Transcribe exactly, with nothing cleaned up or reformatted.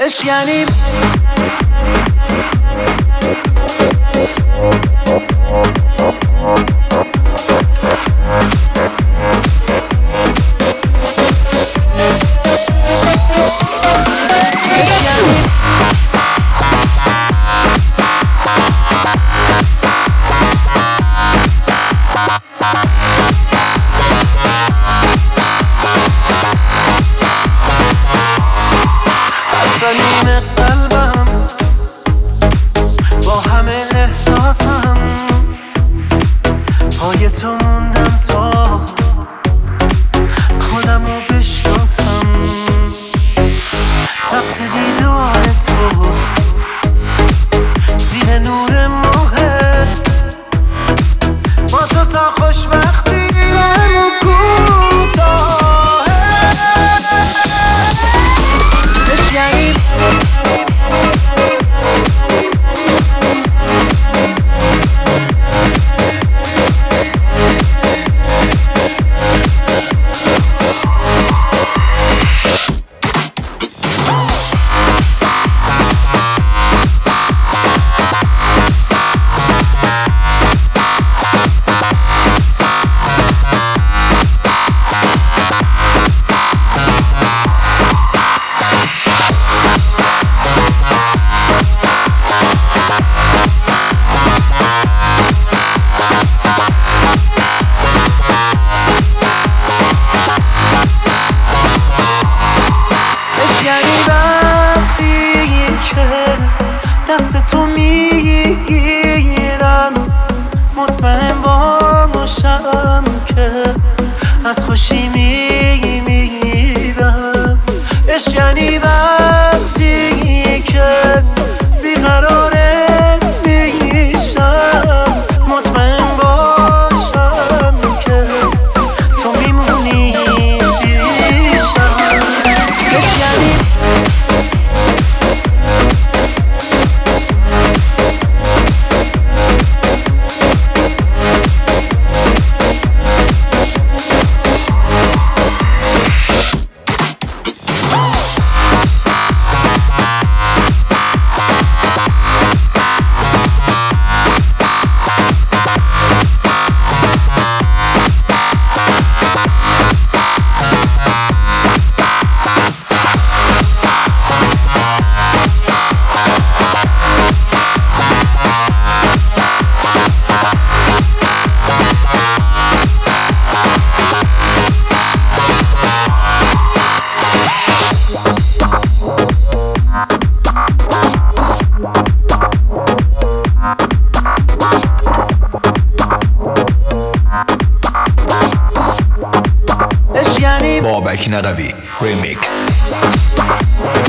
عشق یعنی نیمه قلبم با همه احساسم پای تو موندم تا خودم رو بشناسم وقت دیدار تو زیر نور ماه با تو تا خوشبختی رو کوتاه یعنی دست تو میگیرم مطمئن باشم که از خوشی میمیرم عشق یعنی وقتی که بیقرارت میشم مطمئن باشم که تو میمونی پیشم عشق یعنی بابک نقوی ریمیکس.